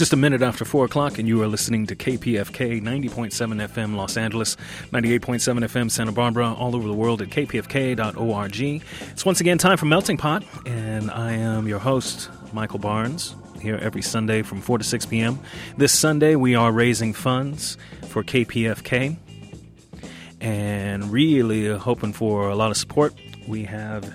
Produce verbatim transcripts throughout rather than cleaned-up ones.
Just a minute after four o'clock, and you are listening to K P F K ninety point seven F M Los Angeles, ninety-eight point seven F M Santa Barbara, all over the world at k p f k dot org. It's once again time for Melting Pot, and I am your host, Michael Barnes, here every Sunday from four to six p.m. This Sunday, we are raising funds for K P F K, and really hoping for a lot of support. We have...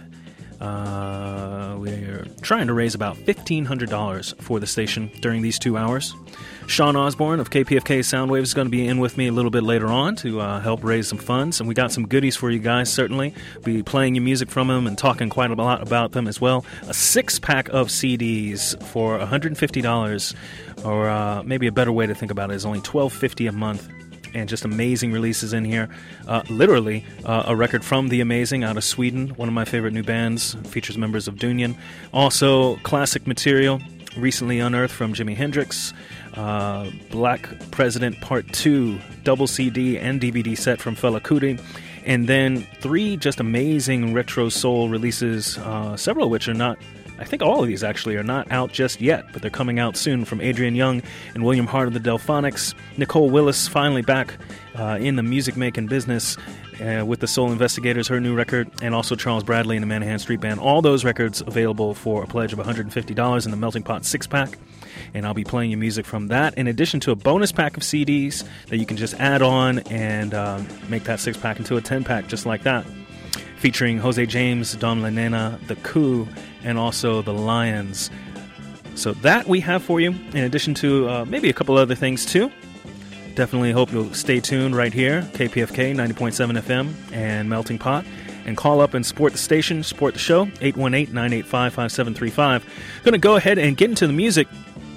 Uh, we're trying to raise about fifteen hundred dollars for the station during these two hours. Sean Osborne of K P F K Soundwave is going to be in with me a little bit later on to uh, help raise some funds, and we got some goodies for you guys, certainly. We'll be playing you music from them and talking quite a lot about them as well. A six-pack of C Ds for one hundred fifty dollars, or uh, maybe a better way to think about it is only twelve fifty a month. And just amazing releases in here. Uh, literally, uh, a record from The Amazing out of Sweden, one of my favorite new bands, features members of Dunion. Also, classic material, recently unearthed from Jimi Hendrix. Uh, Black President Part two, double C D and D V D set from Fela Kuti. And then three just amazing retro soul releases, uh, several of which are not... I think all of these actually are not out just yet, but they're coming out soon, from Adrian Young and William Hart of the Delphonics. Nicole Willis finally back uh, in the music-making business uh, with the Soul Investigators, her new record, and also Charles Bradley and the Manahan Street Band. All those records available for a pledge of one hundred fifty dollars in the Melting Pot six-pack. And I'll be playing you music from that, in addition to a bonus pack of C Ds that you can just add on and uh, make that six-pack into a ten-pack just like that, featuring Jose James, Don La Nena, The Coup, and also The Lions. So that we have for you, in addition to uh, maybe a couple other things too. Definitely hope you'll stay tuned right here, K P F K ninety point seven F M and Melting Pot, and call up and support the station, support the show, eight one eight, nine eight five, five seven three five. Going to go ahead and get into the music.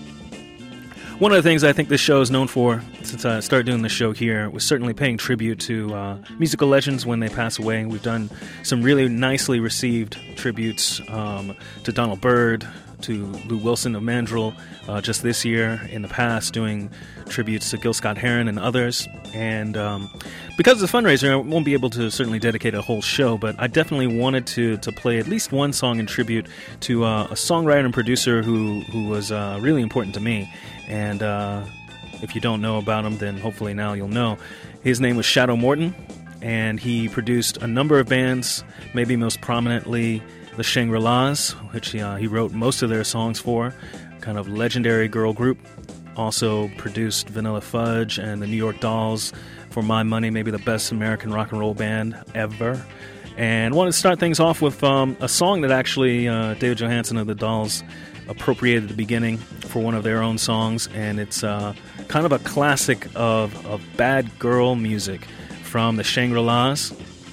One of the things I think this show is known for, since I started doing this show here, was certainly paying tribute to uh, musical legends when they pass away. We've done some really nicely received tributes um, to Donald Byrd, to Lou Wilson of Mandrill, uh, just this year, in the past, doing tributes to Gil Scott-Heron and others. And um, because of the fundraiser, I won't be able to certainly dedicate a whole show, but I definitely wanted to to play at least one song in tribute to uh, a songwriter and producer who, who was uh, really important to me. And uh, if you don't know about him, then hopefully now you'll know. His name was Shadow Morton, and he produced a number of bands, maybe most prominently the Shangri-Las, which uh, he wrote most of their songs for, kind of legendary girl group. Also produced Vanilla Fudge and the New York Dolls, for my money, maybe the best American rock and roll band ever. And wanted to start things off with um, a song that actually uh, David Johansen of the Dolls appropriated at the beginning for one of their own songs, and it's uh, kind of a classic of, of bad girl music from the Shangri-Las.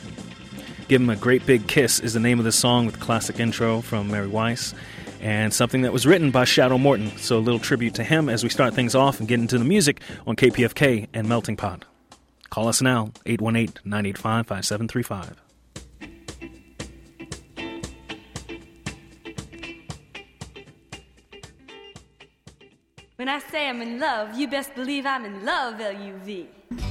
Give 'Em a Great Big Kiss is the name of the song, with the classic intro from Mary Weiss, and something that was written by Shadow Morton. So a little tribute to him as we start things off and get into the music on K P F K and Melting Pot. Call us now, eight one eight, nine eight five, five seven three five. When I say I'm in love, you best believe I'm in love, L U V.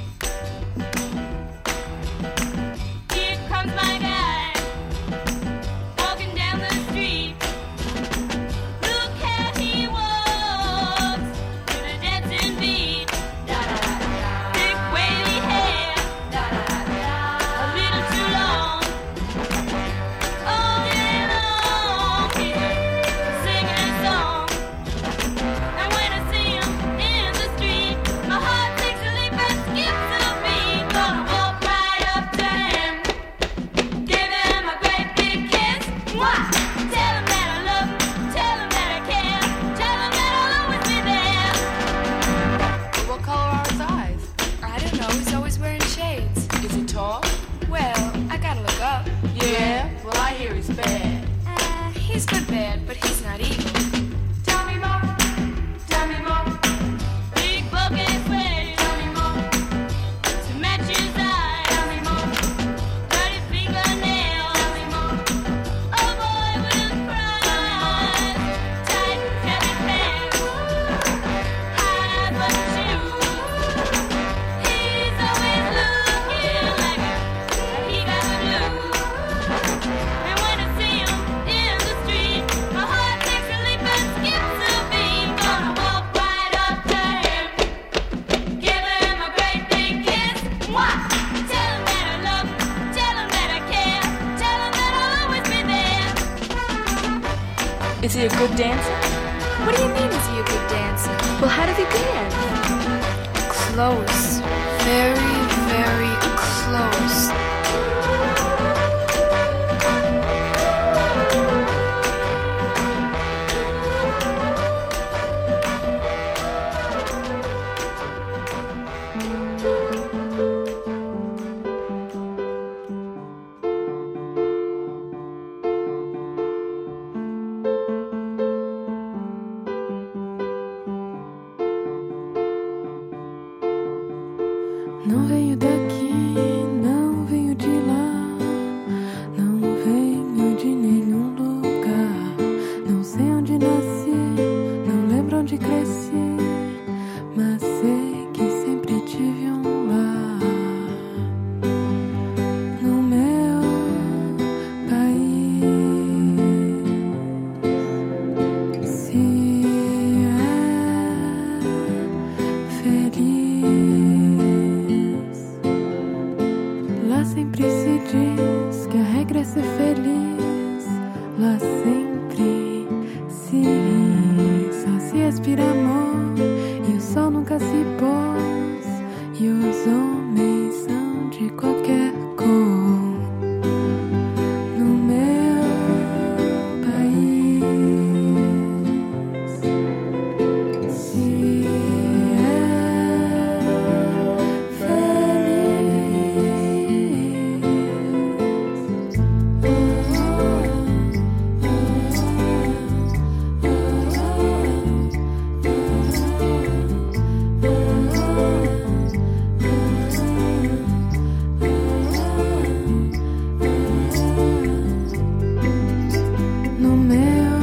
Here comes my guy, walking down the street. Look how he walks, to the dancing beat. Da-da-da-da. Thick wavy hair, da-da-da-da. A little too long. All day long, he's singing a song. And when I see him in the street, my heart takes a leap and skips a beat. Gonna walk right up to him, Is he a good dancer? What do you mean, is he a good dancer? Well, how does he dance? Close. Very, very close. Não venho daqui, não venho de lá, não venho de nenhum lugar. Não sei onde nasci, não lembro onde cresci, mas sei que sempre tive um lar no meu país. Se é feliz, lá sempre se diz que a regra é ser feliz. Lá sempre se ri, só se respira amor, e o sol nunca se pôs, e os homens são de qualquer cor. No meu país, se é no meu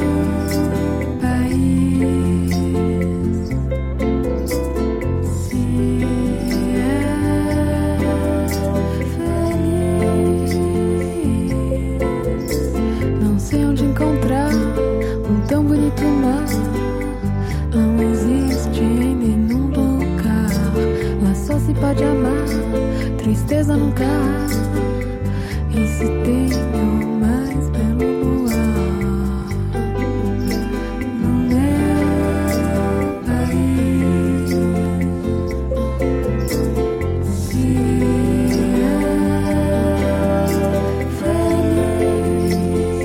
país, se é feliz. Não sei onde encontrar um tão bonito mar. Não existe em nenhum lugar. Lá só se pode amar, tristeza nunca há. E se tem o mais belo luar no meu país, se é feliz.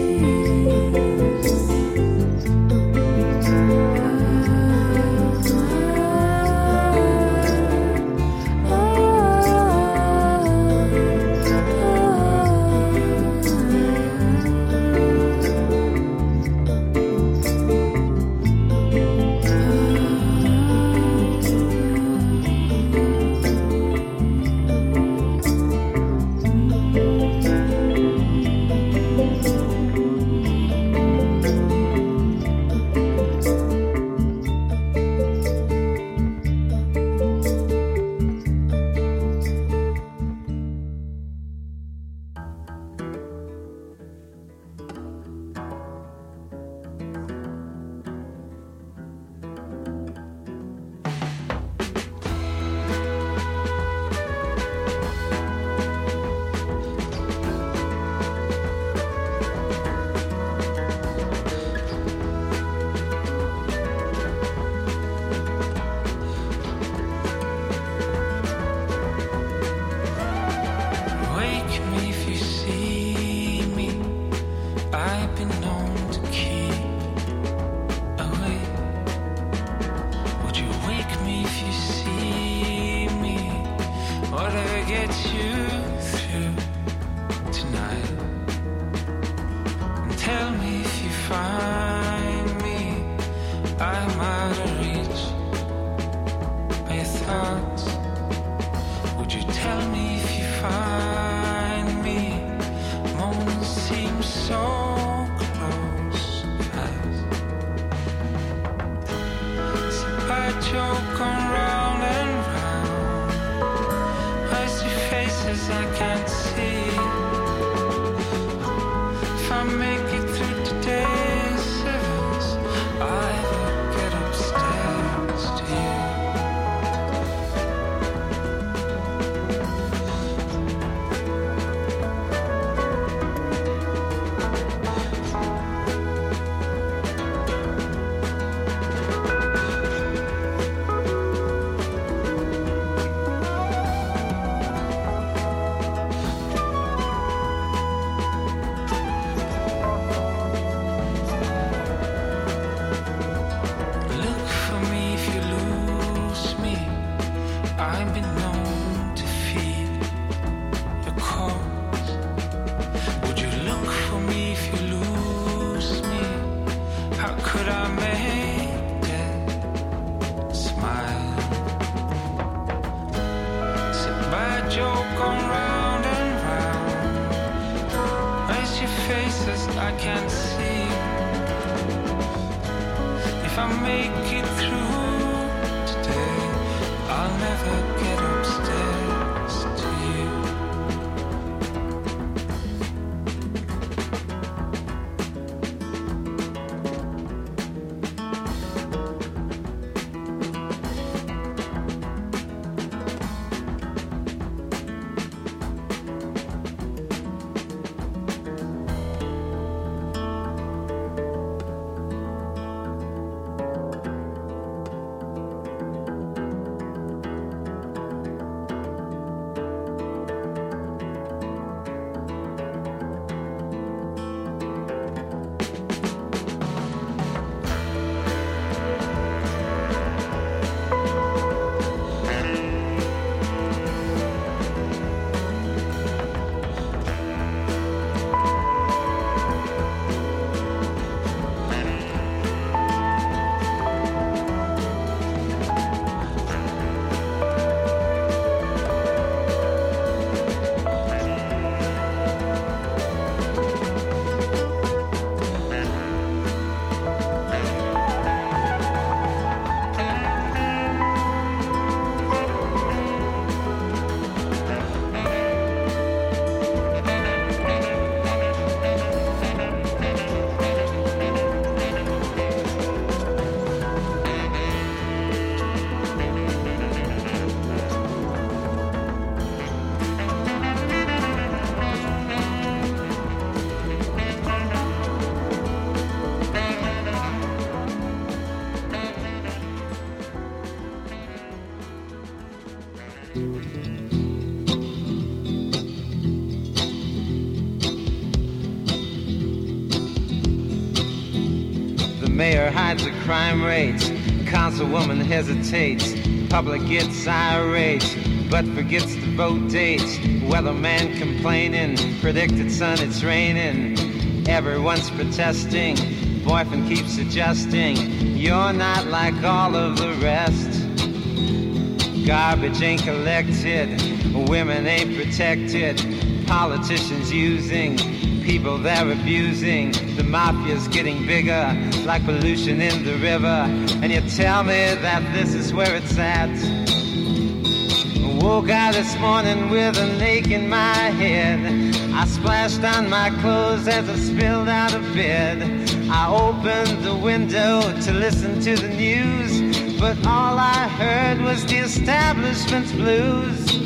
Wake me if you see me. I've been known to keep awake. Would you wake me if you see me? Whatever gets you through tonight. And tell me if you find me. I'm out of reach by your thoughts. Would you tell me if you find me? Moments seem so close. So I joke on round and round. I see faces I can't see. If I make it through today's sevens, I will get upstairs to you. I've been known to feel your cause. Would you look for me if you lose me? How could I make death smile? Sit by a joke on round and round. Raise your faces I can't see. If I make it through today, I'll never get upstairs to you. The mayor hides the crime rates, councilwoman hesitates, public gets irate, but forgets to vote dates. Weatherman complaining, predicted sun it's raining, everyone's protesting, boyfriend keeps suggesting, you're not like all of the rest. Garbage ain't collected, women ain't protected, politicians using, people they're abusing, the mafia's getting bigger, like pollution in the river, and you tell me that this is where it's at. I woke out this morning with an ache in my head, I splashed on my clothes as I spilled out of bed, I opened the window to listen to the news, but all I heard was the establishment's blues.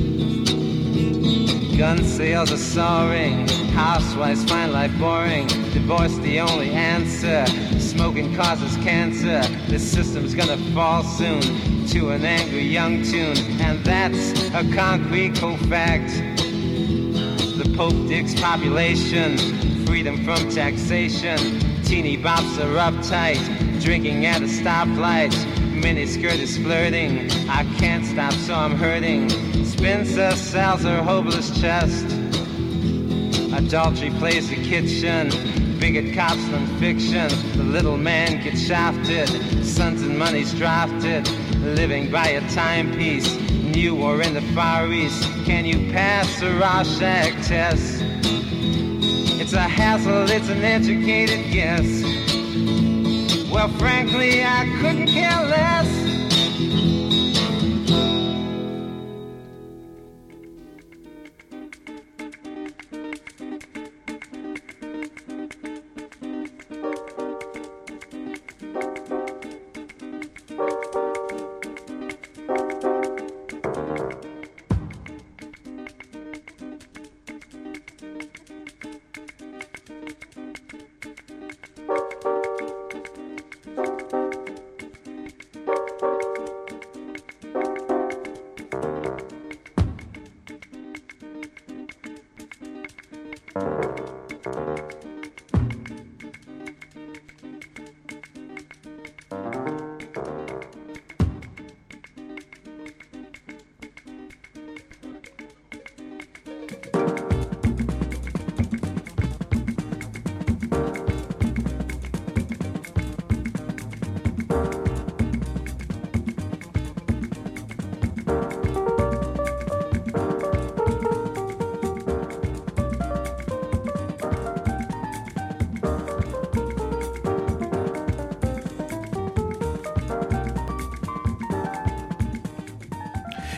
Gun sales are soaring, housewives find life boring, divorce the only answer, smoking causes cancer, this system's gonna fall soon to an angry young tune, and that's a concrete cold fact. The Pope digs population, freedom from taxation, teeny bops are uptight, drinking at a stoplight, miniskirt is flirting, I can't stop so I'm hurting, Spencer sells her hopeless chest, adultery plays the kitchen, bigot cops than fiction, the little man gets shafted, sons and money's drafted, living by a timepiece, new or in the Far East, can you pass a Rorschach test? It's a hassle, it's an educated guess. Well, frankly, I couldn't care less.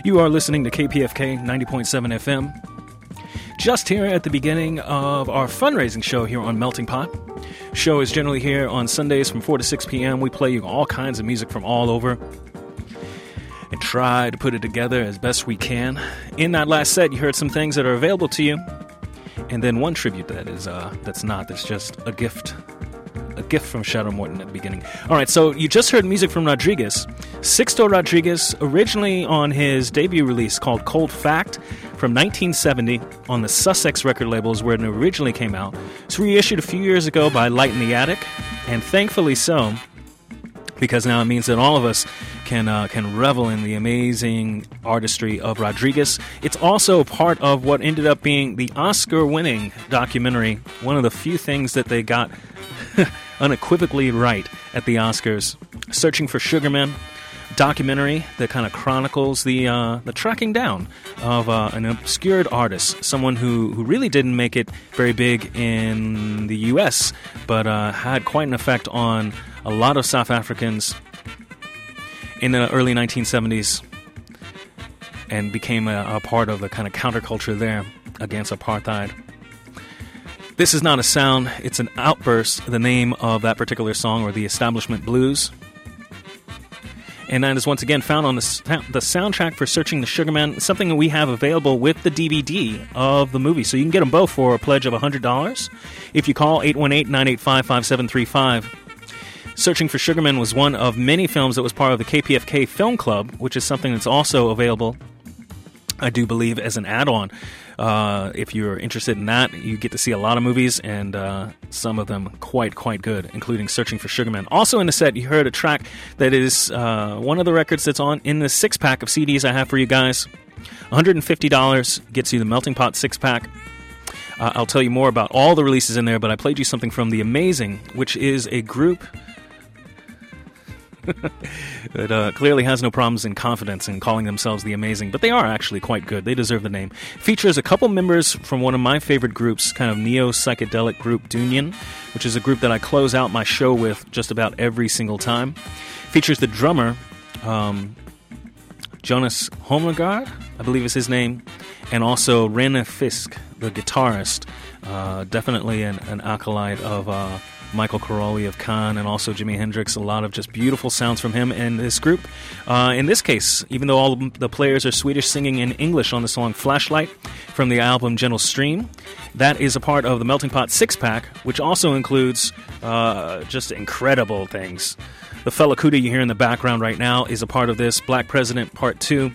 You are listening to K P F K ninety point seven F M. Just here at the beginning of our fundraising show here on Melting Pot. Show is generally here on Sundays from four to six p.m. We play you all kinds of music from all over and try to put it together as best we can. In that last set, you heard some things that are available to you, and then one tribute that is uh, that's not. That's just a gift. A gift from Shadow Morton at the beginning. All right, so you just heard music from Rodriguez. Sixto Rodriguez, originally on his debut release called Cold Fact from nineteen seventy on the Sussex record labels where it originally came out. It's reissued a few years ago by Light in the Attic, and thankfully so, because now it means that all of us can uh, can revel in the amazing artistry of Rodriguez. It's also part of what ended up being the Oscar-winning documentary, one of the few things that they got unequivocally right at the Oscars. Searching for Sugar Man, documentary that kind of chronicles the uh, the tracking down of uh, an obscured artist, someone who, who really didn't make it very big in the U S, but uh, had quite an effect on a lot of South Africans in the early nineteen seventies and became a, a part of the kind of counterculture there against apartheid. This is not a sound, it's an outburst, the name of that particular song, or the Establishment Blues. And that is once again found on the, the soundtrack for Searching the Sugar Man, something that we have available with the D V D of the movie. So you can get them both for a pledge of one hundred dollars if you call eight one eight, nine eight five, five seven three five. Searching for Sugar Man was one of many films that was part of the K P F K Film Club, which is something that's also available, I do believe, as an add-on. Uh, if you're interested in that, you get to see a lot of movies, and uh, some of them quite, quite good, including Searching for Sugar Man. Also in the set, you heard a track that is uh, one of the records that's on in the six-pack of C Ds I have for you guys. one hundred fifty dollars gets you the Melting Pot six-pack. Uh, I'll tell you more about all the releases in there, but I played you something from The Amazing, which is a group that uh, clearly has no problems in confidence in calling themselves The Amazing, but they are actually quite good. They deserve the name. Features a couple members from one of my favorite groups, kind of neo-psychedelic group Dunyan, which is a group that I close out my show with just about every single time. Features the drummer, um, Jonas Holmgaard, I believe is his name, and also Rene Fisk, the guitarist, uh, definitely an, an acolyte of Uh, Michael Caroli of Can, and also Jimi Hendrix. A lot of just beautiful sounds from him and his group. Uh, in this case, even though all the players are Swedish, singing in English on the song Flashlight from the album Gentle Stream, that is a part of the Melting Pot six-pack, which also includes uh, just incredible things. The Fela Kuti you hear in the background right now is a part of this. Black President Part two.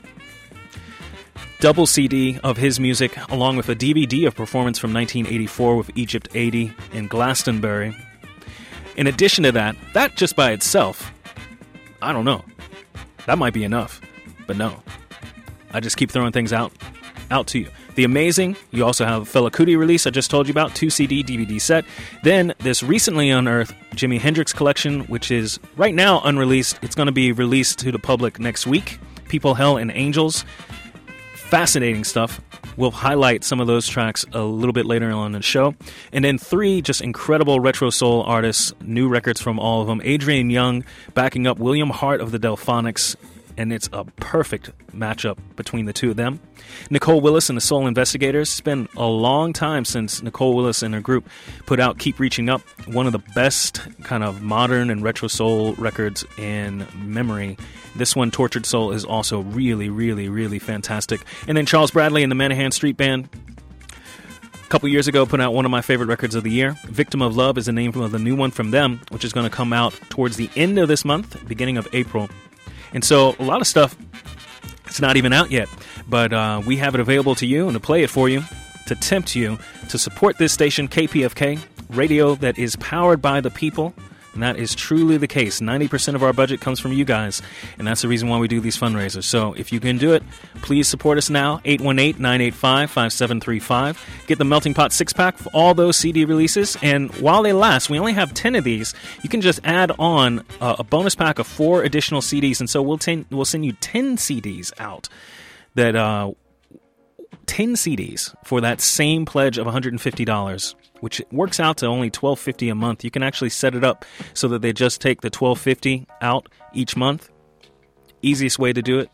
Double C D of his music, along with a D V D of performance from nineteen eighty-four with Egypt eighty in Glastonbury. In addition to that, that just by itself, I don't know. That might be enough, but no. I just keep throwing things out out to you. The Amazing, you also have Fela Kuti release I just told you about, two C D D V D set. Then this recently unearthed Jimi Hendrix collection, which is right now unreleased. It's going to be released to the public next week. People, Hell, and Angels. Fascinating stuff. We'll highlight some of those tracks a little bit later on in the show. And then three just incredible retro soul artists, new records from all of them. Adrian Young backing up William Hart of the Delphonics, and it's a perfect matchup between the two of them. Nicole Willis and the Soul Investigators. It's been a long time since Nicole Willis and her group put out Keep Reaching Up, one of the best kind of modern and retro soul records in memory. This one, Tortured Soul, is also really, really, really fantastic. And then Charles Bradley and the Manahan Street Band, a couple years ago, put out one of my favorite records of the year. Victim of Love is the name of the new one from them, which is going to come out towards the end of this month, beginning of April. And so a lot of stuff, it's not even out yet, but uh, we have it available to you and to play it for you, to tempt you to support this station, K P F K, radio that is powered by the people. And that is truly the case. ninety percent of our budget comes from you guys, and that's the reason why we do these fundraisers. So if you can do it, please support us now. eight one eight, nine eight five, five seven three five. Get the Melting Pot six-pack for all those C D releases, and while they last, we only have ten of these. You can just add on uh, a bonus pack of four additional C Ds, and so we'll, ten, we'll send you ten C Ds out. That uh, ten C Ds for that same pledge of one hundred fifty dollars. Which works out to only twelve fifty a month. You can actually set it up so that they just take the twelve fifty out each month. Easiest way to do it.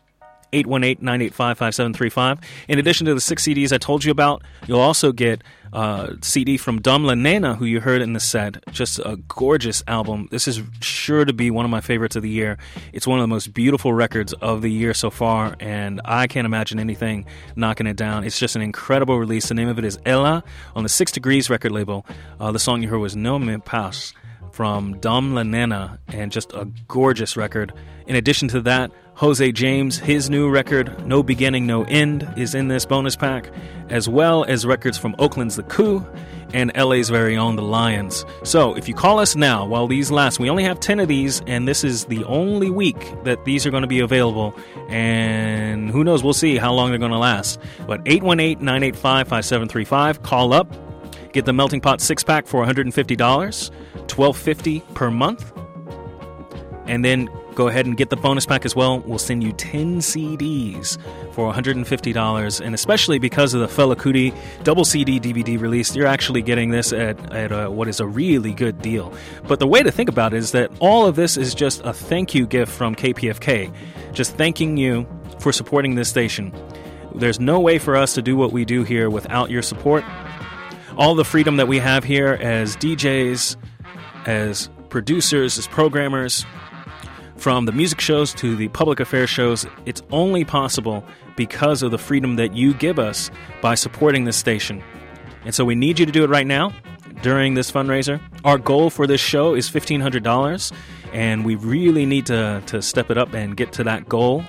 eight one eight, nine eight five, five seven three five. In addition to the six C Ds I told you about, you'll also get a C D from Dom La Nena, who you heard in the set. Just a gorgeous album. This is sure to be one of my favorites of the year. It's one of the most beautiful records of the year so far, and I can't imagine anything knocking it down. It's just an incredible release. The name of it is Ella on the Six Degrees record label. Uh, the song you heard was No Me Pas from Dom La Nena, and just a gorgeous record. In addition to that, Jose James, his new record, No Beginning, No End, is in this bonus pack, as well as records from Oakland's The Coup and L A's very own The Lions. So if you call us now while these last, we only have ten of these, and this is the only week that these are going to be available, and who knows, we'll see how long they're going to last. But eight one eight, nine eight five, five seven three five, call up, get the Melting Pot six-pack for one hundred fifty dollars, twelve fifty per month, and then go ahead and get the bonus pack as well. We'll send you ten C Ds for one hundred fifty dollars, and especially because of the Fela Kuti double C D D V D release, you're actually getting this at, at a, what is a really good deal. But the way to think about it is that all of this is just a thank you gift from K P F K, just thanking you for supporting this station. There's no way for us to do what we do here without your support. All the freedom that we have here as D Js, as producers, as programmers, from the music shows to the public affairs shows, it's only possible because of the freedom that you give us by supporting this station. And so we need you to do it right now during this fundraiser. Our goal for this show is fifteen hundred dollars, and we really need to, to step it up and get to that goal.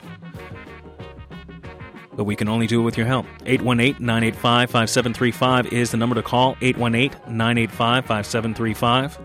But we can only do it with your help. eight one eight, nine eight five, five seven three five is the number to call. eight one eight, nine eight five, five seven three five.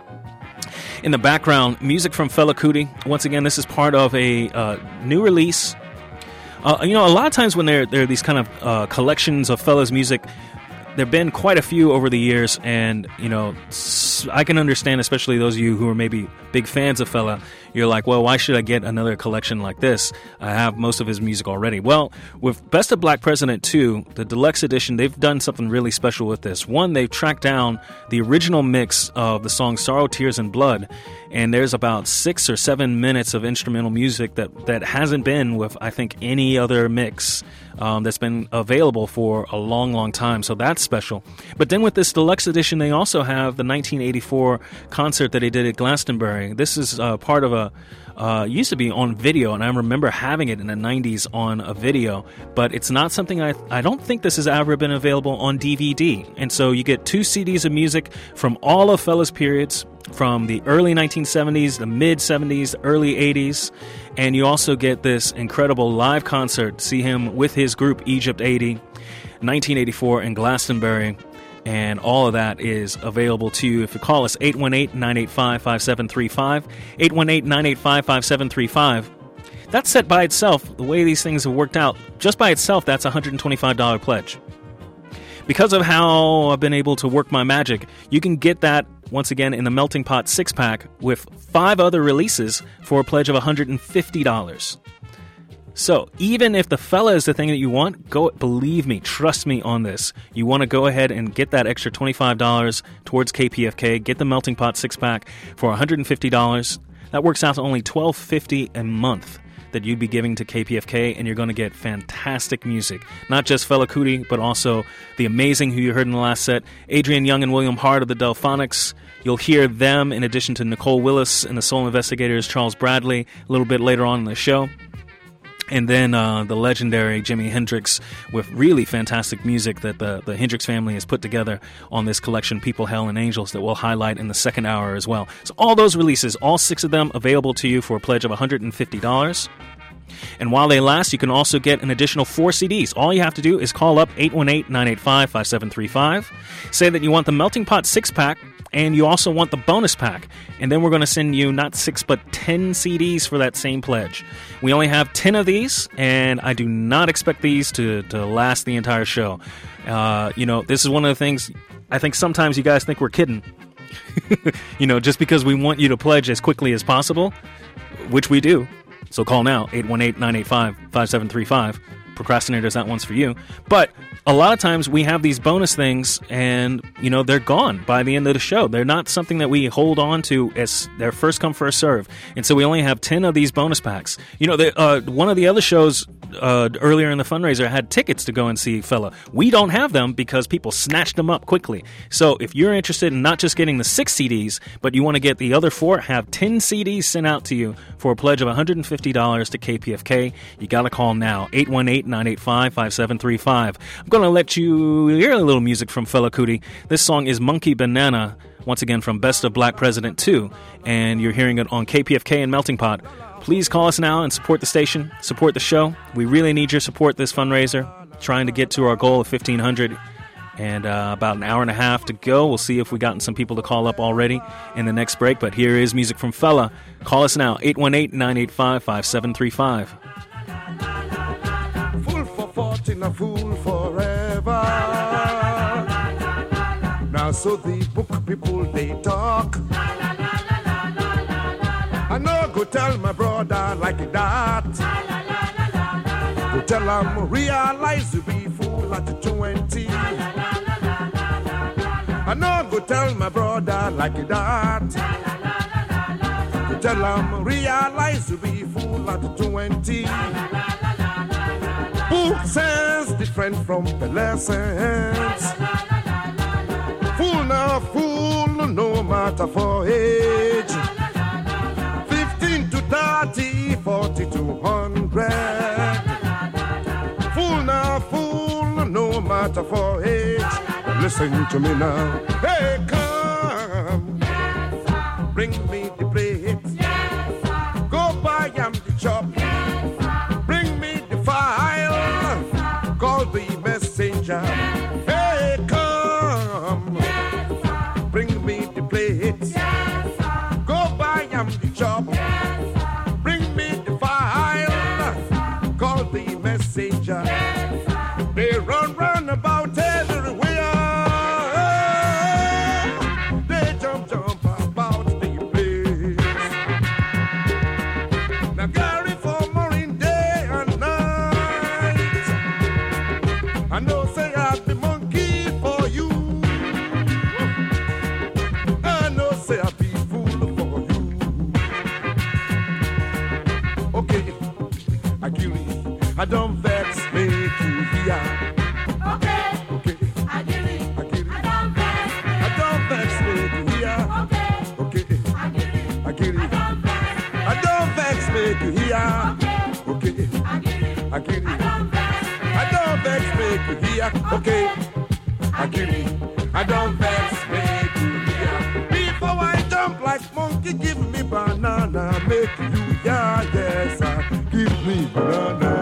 In the background, music from Fela Kuti. Once again, this is part of a uh, new release. Uh, you know, a lot of times when there, there are these kind of uh, collections of Fela's music, there have been quite a few over the years, and, you know, I can understand, especially those of you who are maybe big fans of Fela, you're like, well, why should I get another collection like this? I have most of his music already. Well, with Best of Black President two, the deluxe edition, they've done something really special with this. One, they've tracked down the original mix of the song Sorrow, Tears, and Blood, and there's about six or seven minutes of instrumental music that, that hasn't been with, I think, any other mix um, that's been available for a long, long time. So that's special. But then with this deluxe edition, they also have the nineteen eighty-four concert that he did at Glastonbury. This is uh, part of a Uh, used to be on video, and I remember having it in the nineties on a video, but it's not something I I don't think this has ever been available on D V D. And so you get two C Ds of music from all of Fela's periods, from the early nineteen seventies, the mid seventies, the early eighties, and you also get this incredible live concert, see him with his group Egypt eighty, nineteen eighty-four in Glastonbury. And all of that is available to you if you call us eight one eight, nine eight five, five seven three five, eight one eight, nine eight five, five seven three five. That set by itself, the way these things have worked out, just by itself, that's a one hundred twenty-five dollars pledge. Because of how I've been able to work my magic, you can get that, once again, in the Melting Pot six-pack with five other releases for a pledge of one hundred fifty dollars. So, even if the Fela is the thing that you want, go, believe me, trust me on this. You want to go ahead and get that extra twenty-five dollars towards K P F K, get the Melting Pot six-pack for one hundred fifty dollars. That works out to only twelve fifty a month that you'd be giving to K P F K, and you're going to get fantastic music. Not just Fela Kuti, but also the amazing, who you heard in the last set, Adrian Young and William Hart of the Delphonics. You'll hear them in addition to Nicole Willis and the Soul Investigators, Charles Bradley, a little bit later on in the show. And then uh, the legendary Jimi Hendrix with really fantastic music that the, the Hendrix family has put together on this collection, People, Hell, and Angels, that we'll highlight in the second hour as well. So all those releases, all six of them, available to you for a pledge of one hundred fifty dollars. And while they last, you can also get an additional four C Ds. All you have to do is call up eight one eight, nine eight five, five seven three five, say that you want the Melting Pot six-pack, and you also want the bonus pack. And then we're going to send you not six, but ten C Ds for that same pledge. We only have ten of these, and I do not expect these to, to last the entire show. Uh, you know, this is one of the things, I think sometimes you guys think we're kidding. You know, just because we want you to pledge as quickly as possible, which we do. So call now, eight one eight, nine eight five, five seven three five. procrastinators, that one's for you. But a lot of times we have these bonus things and, you know, they're gone by the end of the show. They're not something that we hold on to as their first come, first serve. And so we only have ten of these bonus packs. You know, the, uh, one of the other shows uh, earlier in the fundraiser had tickets to go and see Fela. We don't have them because people snatched them up quickly. So if you're interested in not just getting the six C Ds, but you want to get the other four, have ten C Ds sent out to you for a pledge of one hundred fifty dollars to K P F K. You got to call now, eight one eight, nine eight five, five seven three five. I'm going to let you hear a little music from Fela Kuti. This song is Monkey Banana, once again from Best of Black President two, and you're hearing it on K P F K and Melting Pot. Please call us now and support the station, support the show. We really need your support this fundraiser, trying to get to our goal of fifteen hundred. And uh, about an hour and a half to go. We'll see if we've gotten some people to call up already in the next break. But here is music from Fela. Call us now, eight one eight, nine eight five, five seven three five. Fool for fortune, a fool forever. Now so the book people, they talk. I know go tell my brother like that. Go tell him realize you be fool at twenty. I know go tell my brother like that. Go tell him realize you be fool at twenty. Fool sense different from pearlescence. Fool now fool no matter for age. Fifteen to thirty, forty to hundred. Fool now fool no matter for age. Listen to me now. Hey, come. Yes, bring me the plate. Yes, go buy am the chop. Yes, bring me the file. Yes, call the messenger. Yes, hey, come. Yes, bring me the plate. Yes, go buy am the chop. Yes, bring me the file. Yes, call the messenger. Yes, they run run about everywhere. I don't vex, make you hear. Okay, okay, I get it. I get it. I don't vex, I don't vex, make you hear. Okay, okay, I get it. I get it. I don't vex, make you hear. Okay, I get it. I get it. I don't vex, make you hear. Okay, I get it. I don't vex, make you hear. Before I jump like monkey, give me banana, make you hear. Yes, I give me banana.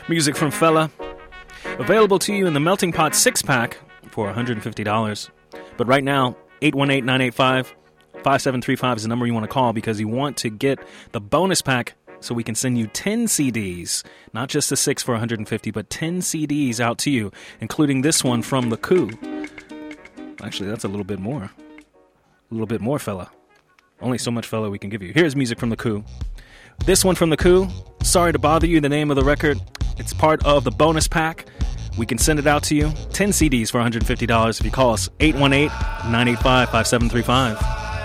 Music from Fella. Available to you in the Melting Pot six-pack for one hundred fifty dollars. But right now, eight one eight, nine eight five, five seven three five is the number you want to call because you want to get the bonus pack so we can send you ten C Ds. Not just the six for one hundred fifty, but ten C Ds out to you, including this one from The Coup. Actually, that's a little bit more. A little bit more, Fella. Only so much Fella we can give you. Here's music from The Coup. This one from The Coup, Sorry to Bother You, the name of the record. It's part of the bonus pack. We can send it out to you. ten C Ds for one hundred fifty dollars if you call us. eight one eight, nine eight five, five seven three five.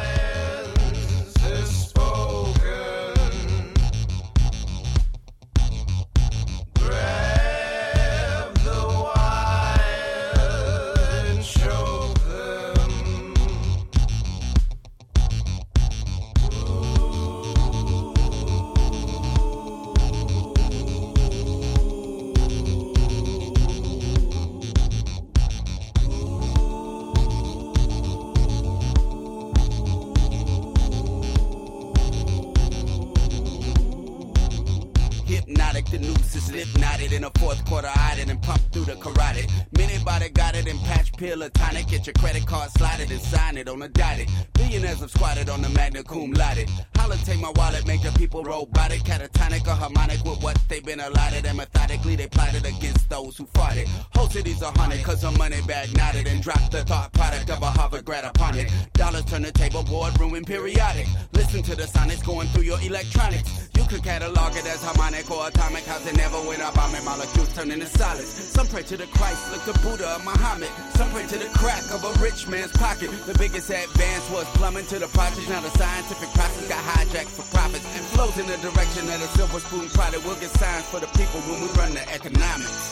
The noose is slip knotted in a fourth quarter, eyed it and pumped through the carotid. Minibody got it in patch, pill, or tonic. Get your credit card slotted and sign it on a dotted. Billionaires have squatted on the magna cum laude. Holla, take my wallet, make the people robotic, catatonic or harmonic with what they've been allotted. And methodically they plotted against those who fought it. Whole cities are haunted cause her money bag knotted and dropped the thought product of a Harvard grad upon it. Dollars turn the table board, ruin periodic. Listen to the sonics going through your electronics. You could catalog it as harmonic or atomic. Cause it never went up, I'm in molecules turning to solids. Some pray to the Christ, look the Buddha of Muhammad. Some pray to the crack of a rich man's pocket. The biggest advance was plumbing to the project. Now the scientific process got hijacked for profits. And flows in the direction that a silver spoon product will get signs for the people when we run the economics.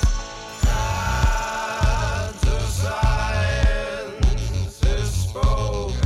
The science is spoken.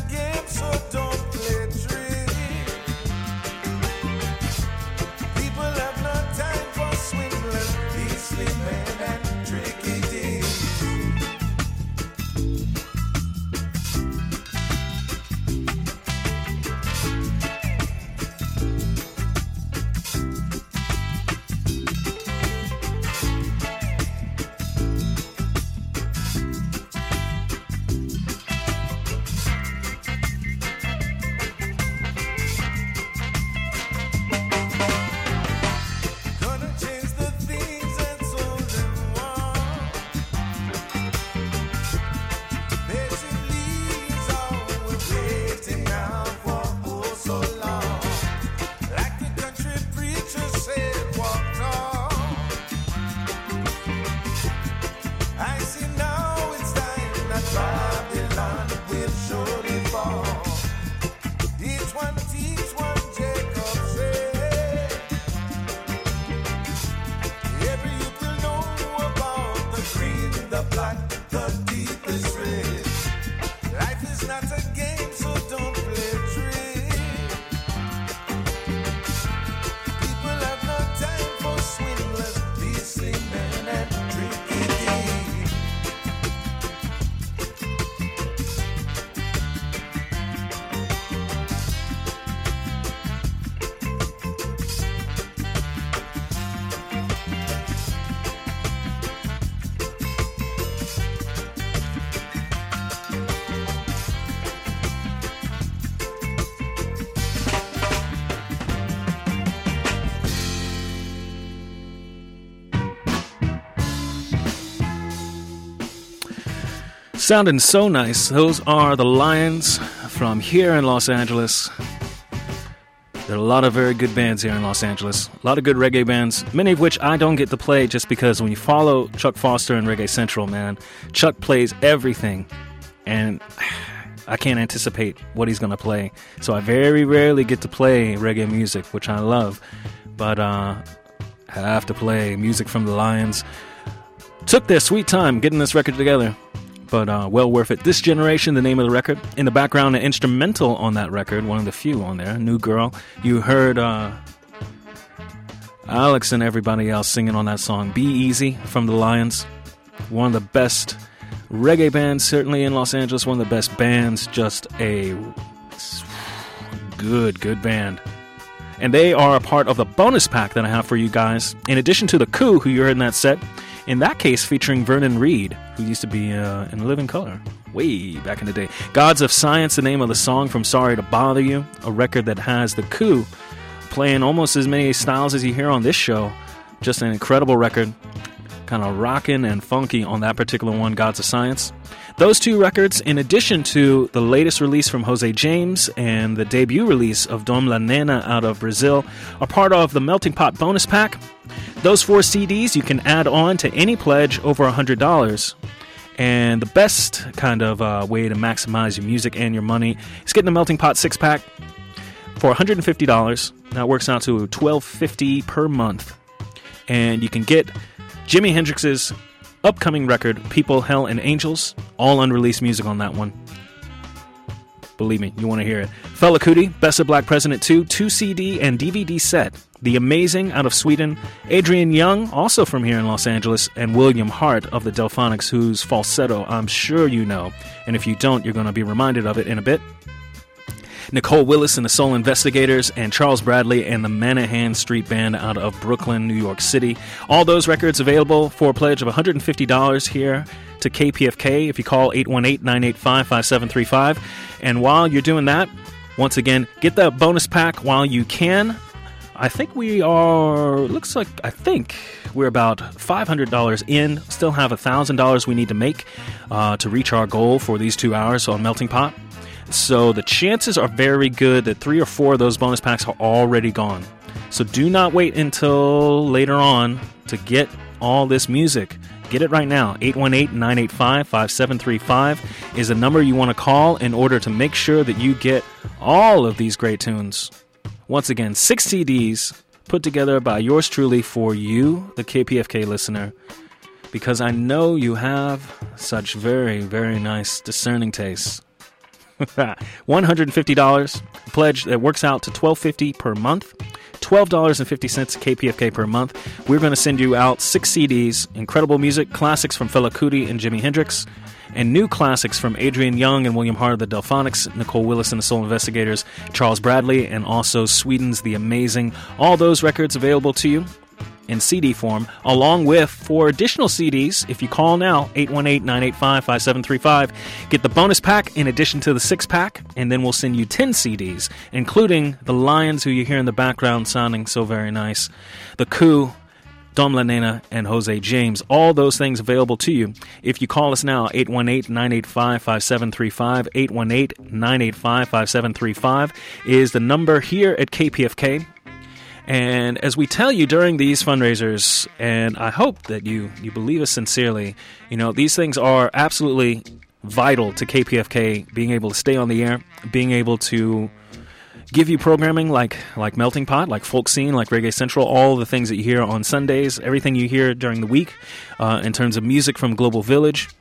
game, so don't play trick. People have no time for swindlers, beastly men and tricky deeds. Gonna change the things and sold them all. Patiently is all we're waiting now for oh so long. Like the country preacher said, walk on. I see now it's time that Babylon will surely fall. Each one teach one, Jacob said. Every youth will know about the green, the black, the deepest red. Life is not a game, so don't play trick. People have no time for swindlers, beastly men and tricky deeds. Sounding so nice. Those are the Lions from here in Los Angeles. There are a lot of very good bands here in Los Angeles. A lot of good reggae bands, many of which I don't get to play just because when you follow Chuck Foster and Reggae Central, man, Chuck plays everything. And I can't anticipate what he's going to play. So I very rarely get to play reggae music, which I love. But uh, I have to play music from the Lions. Took their sweet time getting this record together. But uh, well worth it. This Generation, the name of the record. In the background, an instrumental on that record, one of the few on there, New Girl. You heard uh, Alex and everybody else singing on that song, Be Easy from the Lions. One of the best reggae bands, certainly in Los Angeles. One of the best bands. Just a good, good band. And they are a part of the bonus pack that I have for you guys. In addition to the Coup, who you heard in that set, in that case featuring Vernon Reid, who used to be uh, in Living Color way back in the day. Gods of Science, the name of the song from Sorry to Bother You, a record that has the Coup playing almost as many styles as you hear on this show. Just an incredible record, kind of rocking and funky on that particular one, Gods of Science. Those two records, in addition to the latest release from Jose James and the debut release of Dom La Nena out of Brazil, are part of the Melting Pot bonus pack. Those four C Ds you can add on to any pledge over one hundred dollars. And the best kind of uh, way to maximize your music and your money is getting the Melting Pot six-pack for one hundred fifty dollars. That works out to twelve fifty per month. And you can get Jimi Hendrix's upcoming record, People, Hell, and Angels, all unreleased music on that one. Believe me, you want to hear it. Fela Kuti, Best of Black President two, two C D and D V D set. The Amazing out of Sweden. Adrian Young, also from here in Los Angeles. And William Hart of the Delphonics, whose falsetto I'm sure you know. And if you don't, you're going to be reminded of it in a bit. Nicole Willis and the Soul Investigators, and Charles Bradley and the Manahan Street Band out of Brooklyn, New York City. All those records available for a pledge of one hundred fifty dollars here to K P F K if you call eight one eight, nine eight five, five seven three five. And while you're doing that, once again, get that bonus pack while you can. I think we are, looks like, I think we're about five hundred dollars in. Still have one thousand dollars we need to make uh, to reach our goal for these two hours on Melting Pot. So the chances are very good that three or four of those bonus packs are already gone. So do not wait until later on to get all this music. Get it right now. eight one eight, nine eight five, five seven three five is the number you want to call in order to make sure that you get all of these great tunes. Once again, six C Ds put together by yours truly for you, the K P F K listener, because I know you have such very, very nice discerning tastes. one hundred fifty dollars pledge that works out to twelve fifty per month. twelve dollars and fifty cents K P F K per month. We're going to send you out six C Ds, incredible music, classics from Fela Kuti and Jimi Hendrix, and new classics from Adrian Young and William Hart of the Delphonics, Nicole Willis and the Soul Investigators, Charles Bradley, and also Sweden's The Amazing. All those records available to you in C D form, along with four additional C Ds. If you call now, eight one eight, nine eight five, five seven three five, get the bonus pack in addition to the six pack, and then we'll send you ten C Ds, including the Lions, who you hear in the background sounding so very nice, The Coup, Dom La Nena, and Jose James. All those things available to you. If you call us now, eight one eight, nine eight five, five seven three five, eight one eight, nine eight five, five seven three five is the number here at K P F K. And as we tell you during these fundraisers, and I hope that you, you believe us sincerely, you know, these things are absolutely vital to K P F K being able to stay on the air, being able to give you programming like like Melting Pot, like Folk Scene, like Reggae Central, all the things that you hear on Sundays, everything you hear during the week uh, in terms of music from Global Village,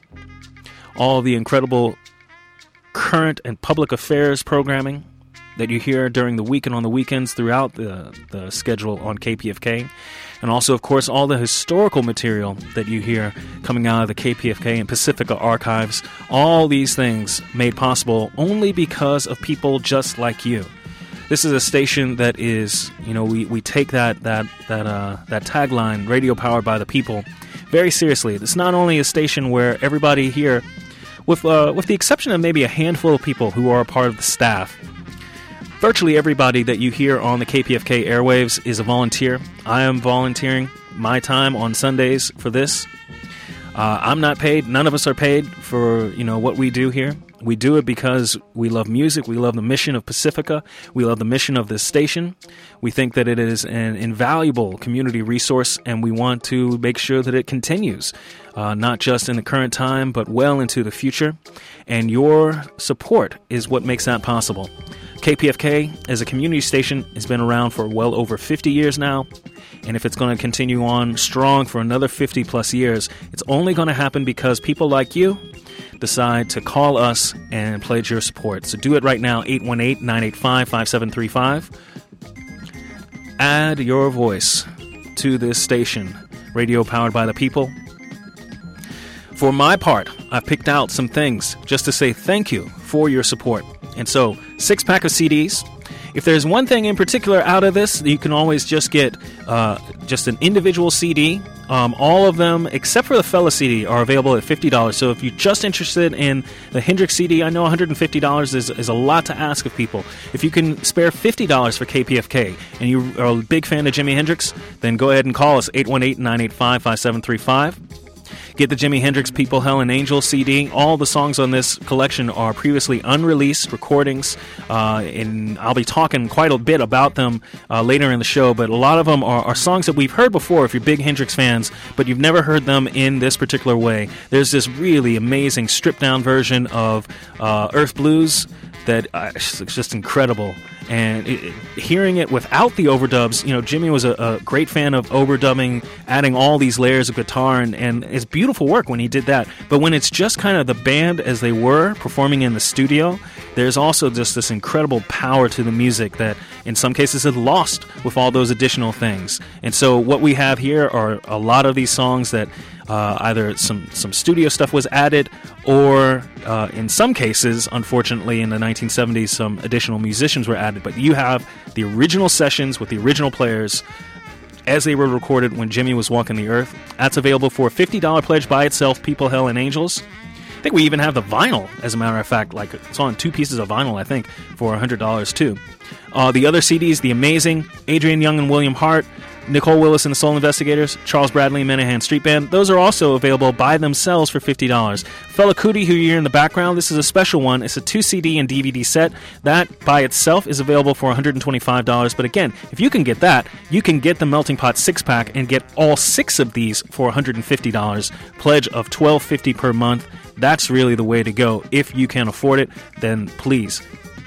all the incredible current and public affairs programming that you hear during the week and on the weekends throughout the, the schedule on K P F K. And also, of course, all the historical material that you hear coming out of the K P F K and Pacifica archives. All these things made possible only because of people just like you. This is a station that is, you know, we, we take that that that uh, that tagline, radio powered by the people, very seriously. It's not only a station where everybody here, with uh, with the exception of maybe a handful of people who are a part of the staff, virtually everybody that you hear on the K P F K airwaves is a volunteer. I am volunteering my time on Sundays for this. Uh, I'm not paid. None of us are paid for, you know, what we do here. We do it because we love music. We love the mission of Pacifica. We love the mission of this station. We think that it is an invaluable community resource, and we want to make sure that it continues, uh, not just in the current time, but well into the future. And your support is what makes that possible. K P F K, as a community station, has been around for well over fifty years now. And if it's going to continue on strong for another fifty plus years, it's only going to happen because people like you decide to call us and pledge your support. So do it right now, eight one eight, nine eight five, five seven three five. Add your voice to this station, radio powered by the people. For my part, I've picked out some things just to say thank you for your support. And so, six pack of C Ds. If there's one thing in particular out of this, you can always just get uh, just an individual C D. Um, all of them, except for the Fela C D, are available at fifty dollars. So if you're just interested in the Hendrix C D, I know one hundred fifty dollars is, is a lot to ask of people. If you can spare fifty dollars for K P F K and you are a big fan of Jimi Hendrix, then go ahead and call us, eight one eight, nine eight five, five seven three five. Get the Jimi Hendrix People, Hell, and Angels C D. All the songs on this collection are previously unreleased recordings, uh, and I'll be talking quite a bit about them uh, later in the show, but a lot of them are, are songs that we've heard before if you're big Hendrix fans, but you've never heard them in this particular way. There's this really amazing stripped-down version of uh, Earth Blues that uh, it's just incredible. And it, it, hearing it without the overdubs, you know, Jimmy was a, a great fan of overdubbing, adding all these layers of guitar, and, and it's beautiful work when he did that. But when it's just kind of the band as they were performing in the studio, there's also just this incredible power to the music that in some cases is lost with all those additional things. And so what we have here are a lot of these songs that uh, either some, some studio stuff was added, or uh, in some cases, unfortunately, in the nineteen seventies, some additional musicians were added. But you have the original sessions with the original players as they were recorded when Jimmy was walking the earth. That's available for a fifty dollars pledge by itself, People, Hell, and Angels. I think we even have the vinyl, as a matter of fact. Like, it's on two pieces of vinyl, I think, for one hundred dollars too. Uh, the other C Ds, The Amazing, Adrian Young and William Hart, Nicole Willis and the Soul Investigators, Charles Bradley and Menahan Street Band. Those are also available by themselves for fifty dollars. Fela Kuti, who you hear in the background, this is a special one. It's a two C D and D V D set. That by itself is available for one hundred twenty-five dollars. But again, if you can get that, you can get the Melting Pot six-pack and get all six of these for one hundred fifty dollars. Pledge of twelve fifty per month. That's really the way to go. If you can afford it, then please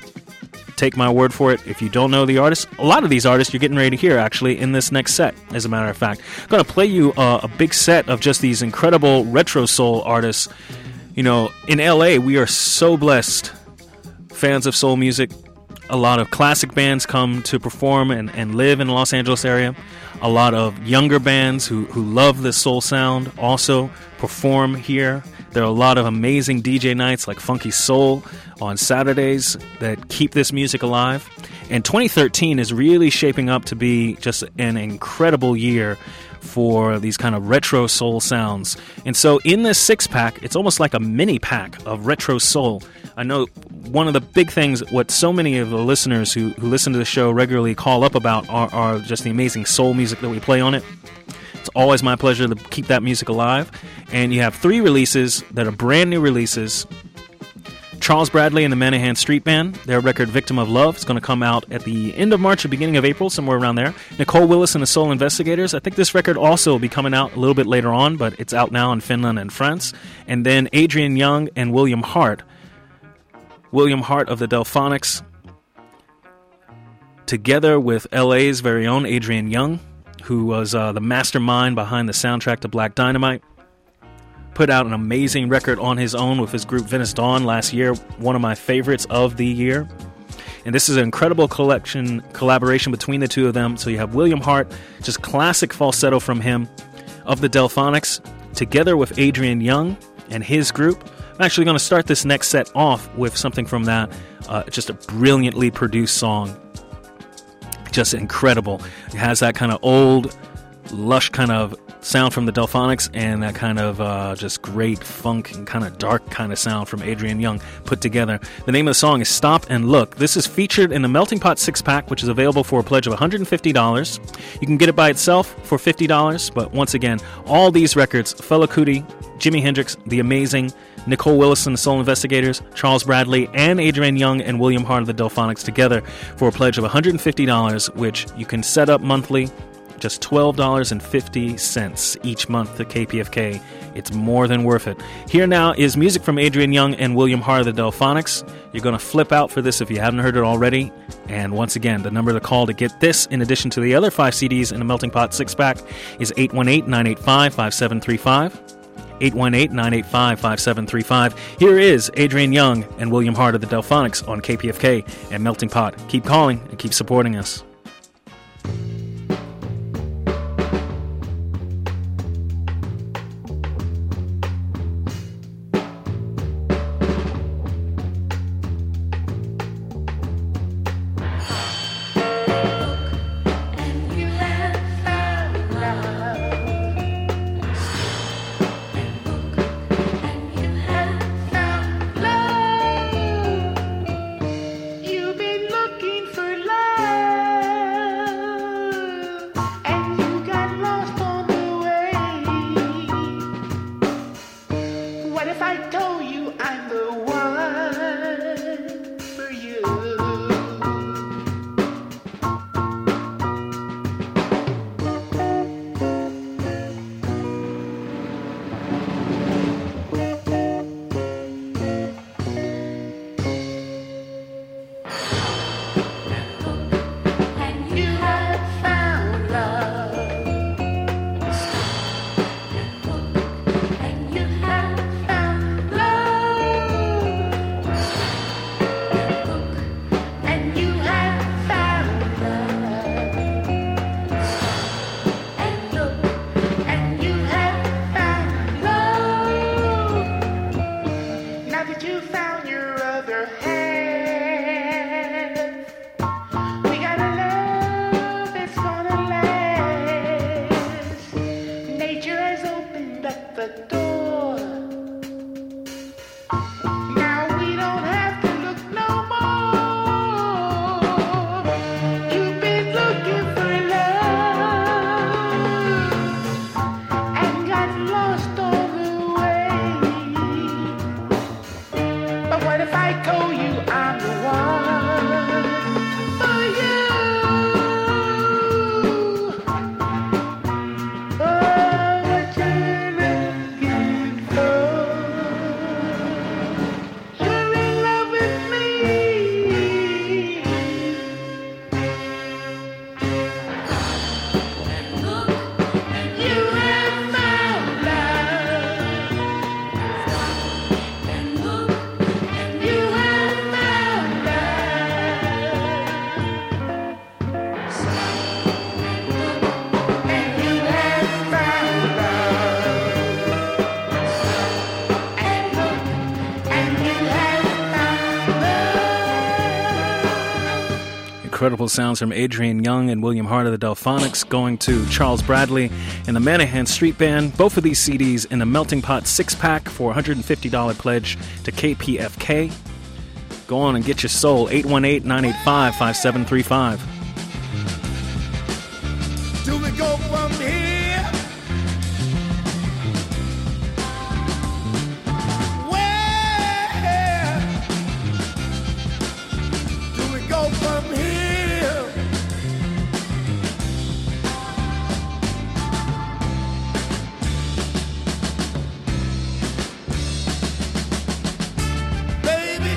take my word for it. If you don't know the artist, a lot of these artists you're getting ready to hear actually in this next set, as a matter of fact. I'm going to play you uh, a big set of just these incredible retro soul artists. You know, in L A, we are so blessed fans of soul music. A lot of classic bands come to perform and, and live in the Los Angeles area. A lot of younger bands who, who love the soul sound also perform here. There are a lot of amazing D J nights like Funky Soul on Saturdays that keep this music alive. And twenty thirteen is really shaping up to be just an incredible year for these kind of retro soul sounds. And so in this six-pack, it's almost like a mini pack of retro soul. I know one of the big things, what so many of the listeners who, who listen to the show regularly call up about are, are just the amazing soul music that we play on it. It's always my pleasure to keep that music alive. And you have three releases that are brand new releases. Charles Bradley and the Manahan Street Band, their record Victim of Love is going to come out at the end of March or beginning of April, somewhere around there. Nicole Willis and the Soul Investigators, I think this record also will be coming out a little bit later on, but it's out now in Finland and France. And then Adrian Young and William Hart. William Hart of the Delphonics, together with L A's very own Adrian Young, who was uh, the mastermind behind the soundtrack to Black Dynamite. Put out an amazing record on his own with his group Venice Dawn last year, one of my favorites of the year. And this is an incredible collection collaboration between the two of them. So you have William Hart, just classic falsetto from him, of the Delphonics, together with Adrian Young and his group. I'm actually going to start this next set off with something from that, uh, just a brilliantly produced song. Just incredible. It has that kind of old, lush kind of sound from the Delphonics and that kind of uh, just great funk and kind of dark kind of sound from Adrian Young put together. The name of the song is Stop and Look. This is featured in the Melting Pot six-pack, which is available for a pledge of one hundred fifty dollars. You can get it by itself for fifty dollars, but once again, all these records, Fela Kuti, Jimi Hendrix, The Amazing, Nicole Willis and the Soul Investigators, Charles Bradley, and Adrian Young and William Hart of the Delphonics together for a pledge of one hundred fifty dollars, which you can set up monthly. Just twelve dollars and fifty cents each month to K P F K. It's more than worth it. Here now is music from Adrian Young and William Hart of the Delphonics. You're going to flip out for this if you haven't heard it already. And once again, the number to call to get this, in addition to the other five C Ds in the Melting Pot six-pack, is eight one eight, nine eight five, five seven three five. eight one eight, nine eight five, five seven three five. Here is Adrian Young and William Hart of the Delphonics on K P F K and Melting Pot. Keep calling and keep supporting us. You've been looking for love. incredible sounds from Adrian Young and William Hart of the Delphonics, going to Charles Bradley and the Manahan Street Band. Both of these C Ds in a Melting Pot six-pack for a one hundred fifty dollars pledge to K P F K. Go on and get your soul, eight one eight, nine eight five, five seven three five. Do we go from here? Where do we go from here? Baby,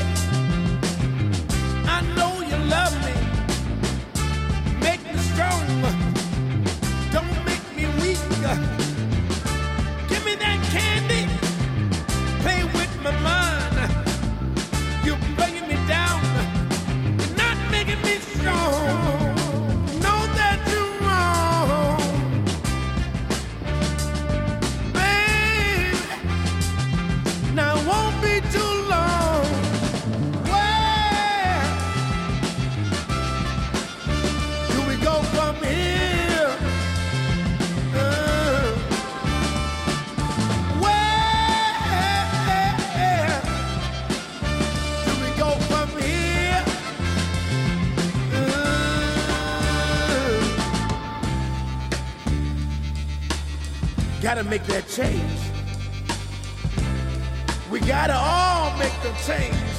I know you love me. Make me strong. Don't make me weak. Give me that candy. Play with my mind. You're bringing me down. You're not making me strong. Know that you're wrong. Babe, now it won't be too long. Where do we go from here? Uh, where do we go from here? Uh, gotta make that change. We gotta all make the change.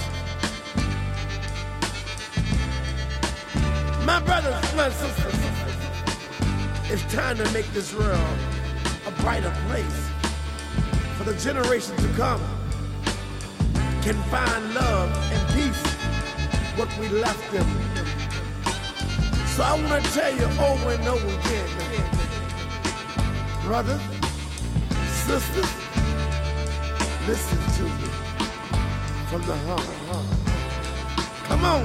My brothers, my sisters, it's time to make this world a brighter place for the generation to come. Can find love and peace, what we left them. So I want to tell you over and over again, brothers, sisters, listen to me from the heart. Come on.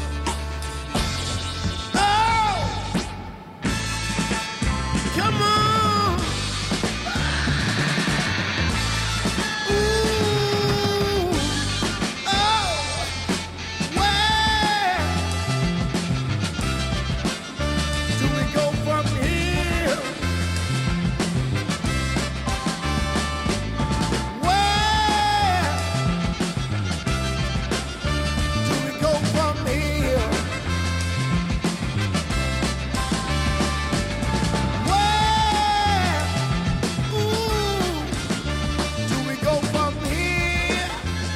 Oh! Come on. Ooh. Oh. Where do we go from here? Where do we go from here? Where, ooh, do we go from here?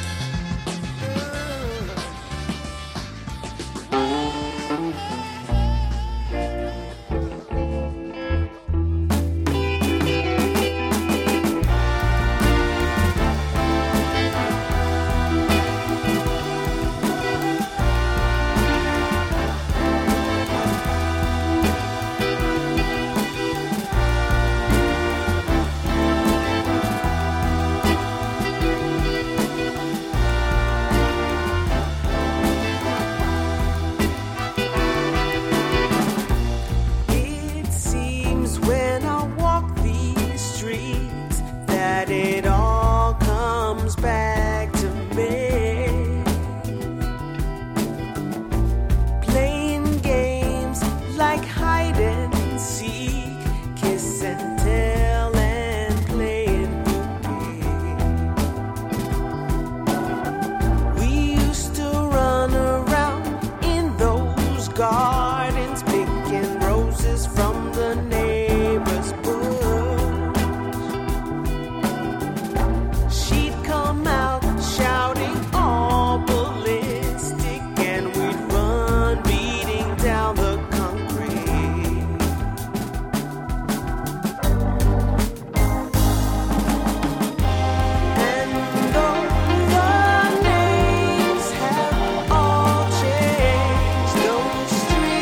It seems when I walk these streets that it all comes back to me. Playing games like hide and seek, kiss and tell, and playing bouquet. We used to run around in those gardens, picking roses from the neighbor's bush. She'd come out shouting all ballistic, and we'd run beating down the concrete. And though the names have all changed, those streets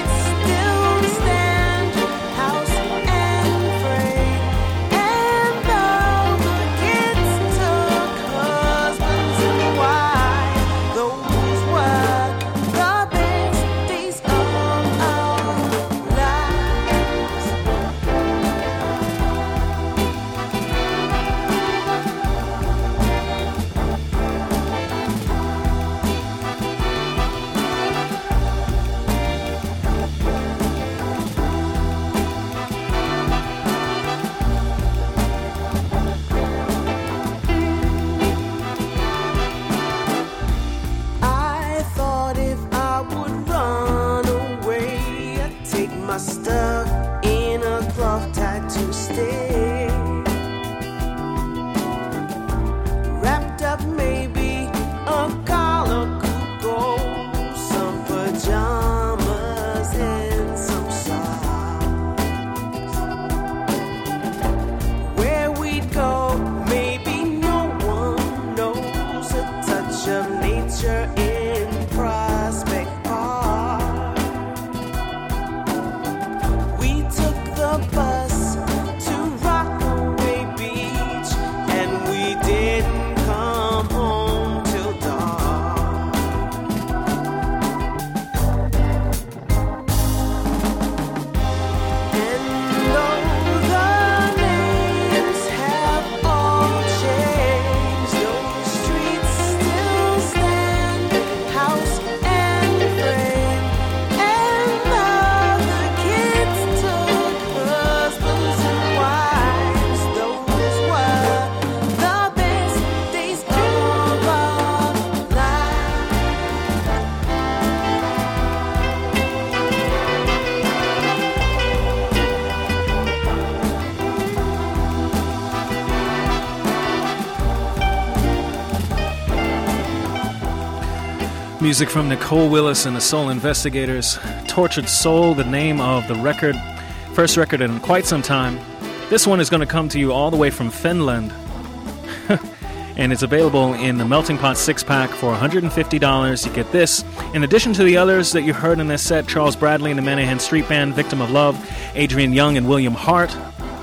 Music from Nicole Willis and the Soul Investigators. Tortured Soul, the name of the record. First record in quite some time. This one is going to come to you all the way from Finland. And it's available in the Melting Pot six-pack for one hundred fifty dollars. You get this. In addition to the others that you heard in this set, Charles Bradley and the Manahan Street Band, Victim of Love, Adrian Young and William Hart.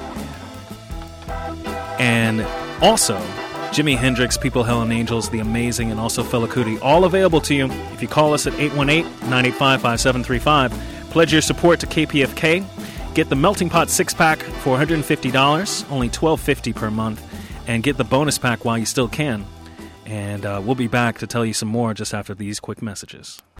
And also Jimi Hendrix, People, Hell and Angels, The Amazing, and also Fela Kuti. All available to you if you call us at eight one eight, nine eight five, five seven three five. Pledge your support to K P F K. Get the Melting Pot six-pack for one hundred fifty dollars, only twelve fifty per month. And get the bonus pack while you still can. And uh, we'll be back to tell you some more just after these quick messages.